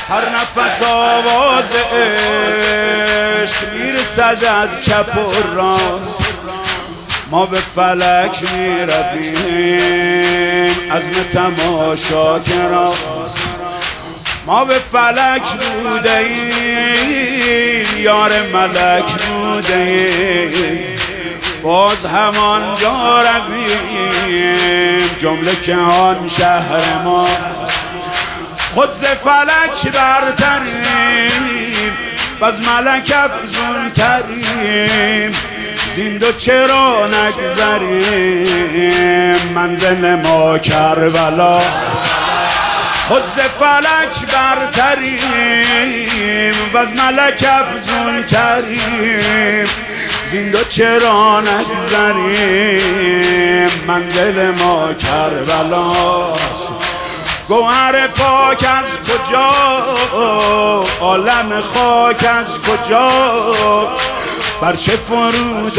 هر نفس آواز عشق میرسد از چپ و راست. ما به فلک میرویم عزم تماشا کراست. ما به فلک بوده ایم یار ملک بوده ایم، باز همانجا رویم جمله که آن شهر ماست. خود ز فلک برتریم و از ملک افزون تریم، زین دو چرا نگذریم منزل ما کربلاست. خود ز فلک برتریم و از ملک افزون تریم، زین دو چرا نگذریم منزل ما کربلاست. گوهر پاک از کجا، عالم خاک از کجا، بر چه فرود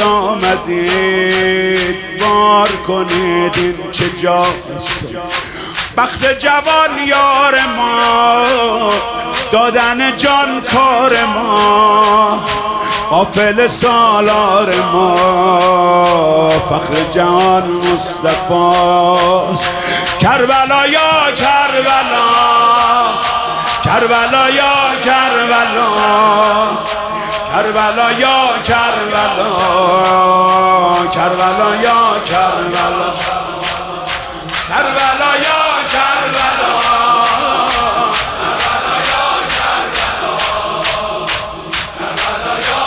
آمدید بار کنید این چه جاست. بخت جوان یار ما، دادن جان کار ما، غافل سالار ما، فخر جهان مصطفاست. کربلا یا کربلا، کربلا یا کربلا، کربلا یا کربلا، کربلا یا کربلا، کربلا یا کربلا، کربلا یا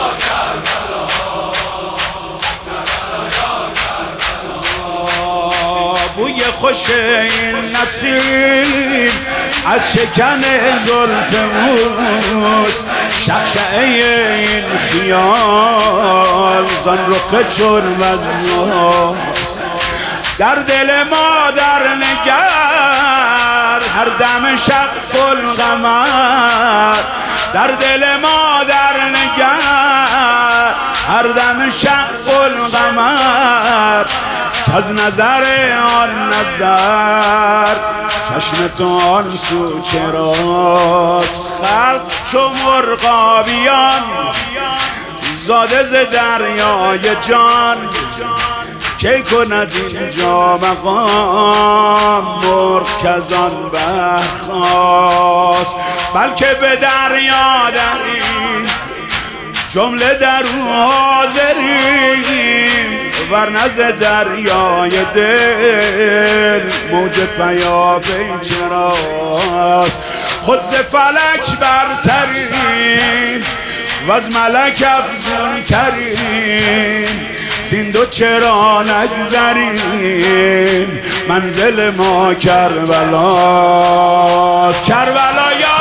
کربلا. بوی خوش این نسیم از شکن زلف موست، شقشقه این خیال زان رخ چون مزناست. در دل ما در نگر هر دم شق القمر، در دل ما در نگر هر دم شق القمر، از نظر آن نظر چشم تو آن سو چراست. خلق چو مرغابیان زاده ز دریای جان، کی کند اینجا مقام مرغ کزان برخاست. بلکه به دریا دریم جمله در او حاضریم، ورنه ز دریای دل موج پیاپی چراست. خود ز فلک برتریم و از ملک افزون تریم، زین دو چرا نگذریم منزل ما کربلاست. کربلا یا